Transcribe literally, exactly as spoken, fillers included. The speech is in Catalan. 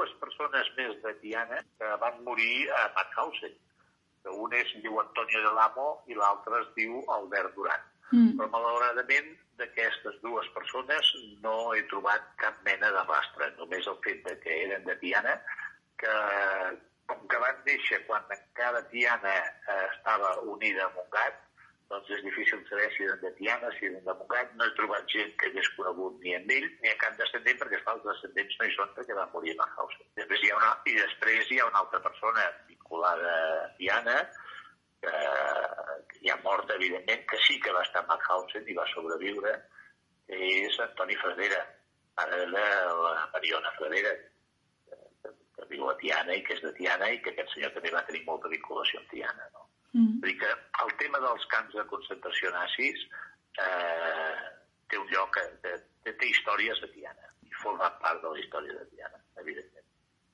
dues persones més de Tiana que van morir a Mauthausen. Un es diu Antonio del Amo i l'altre es diu Albert Duran. Mm. Però malauradament d'aquestes dues persones no he trobat cap mena de rastre, només el fet de que eren de Tiana, que com que van néixer quan encara Tiana eh, estava unida a Montgat, doncs és difícil saber si eren de Tiana, si eren de Montgat. No he trobat gent que hagués conegut ni amb ell ni a cap descendent, perquè els descendents no hi són perquè van morir a Mauthausen. Després hi ha una, I després hi ha una altra persona vinculada a Tiana, que, que ja mort, evidentment, que sí que va estar a Mauthausen i va sobreviure, que és Antoni Fradera, pare de la Mariona Fradera, que, que viu a Tiana i que és de Tiana i que aquest senyor també va tenir molta vinculació amb Tiana, no? Mm. Vull dir que el tema dels camps de concentració nazis eh, té un lloc, que té, té històries de Tiana i forma part de la història de Tiana.